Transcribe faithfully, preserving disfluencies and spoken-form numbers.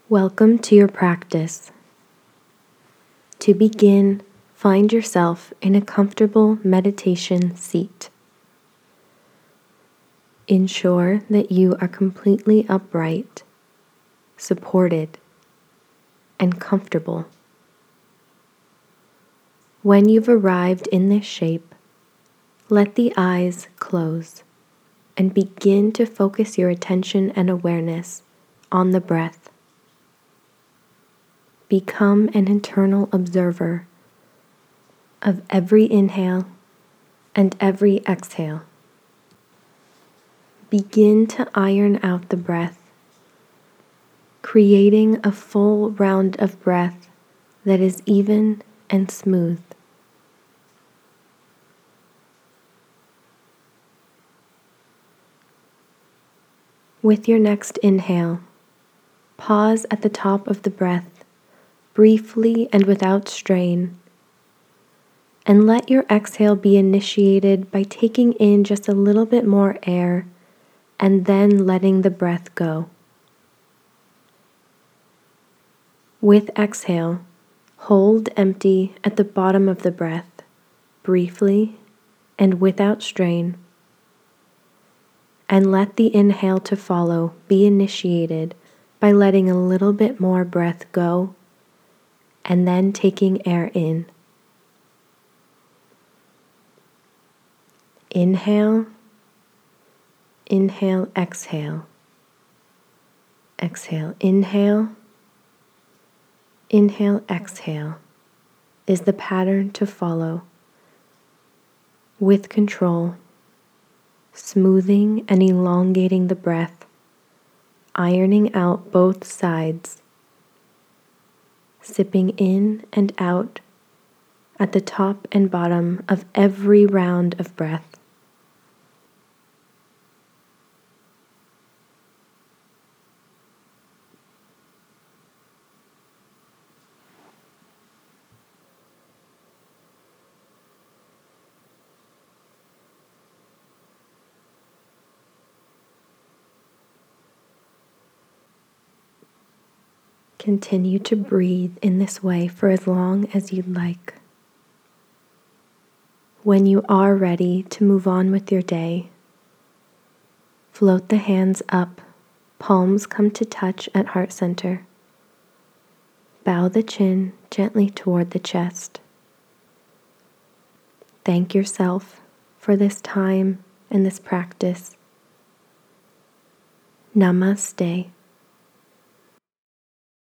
Welcome to your practice. To begin, find yourself in a comfortable meditation seat. Ensure that you are completely upright, supported, and comfortable. When you've arrived in this shape, let the eyes close and begin to focus your attention and awareness on the breath. Become an internal observer of every inhale and every exhale. Begin to iron out the breath, creating a full round of breath that is even and smooth. With your next inhale, pause at the top of the breath, briefly and without strain, and let your exhale be initiated by taking in just a little bit more air and then letting the breath go. With exhale, hold empty at the bottom of the breath, briefly and without strain, and let the inhale to follow be initiated by letting a little bit more breath go and then taking air in. Inhale, inhale, exhale. Exhale, inhale, inhale, exhale is the pattern to follow. With control, smoothing and elongating the breath, ironing out both sides, sipping in and out at the top and bottom of every round of breath. Continue to breathe in this way for as long as you'd like. When you are ready to move on with your day, float the hands up, palms come to touch at heart center. Bow the chin gently toward the chest. Thank yourself for this time and this practice. Namaste.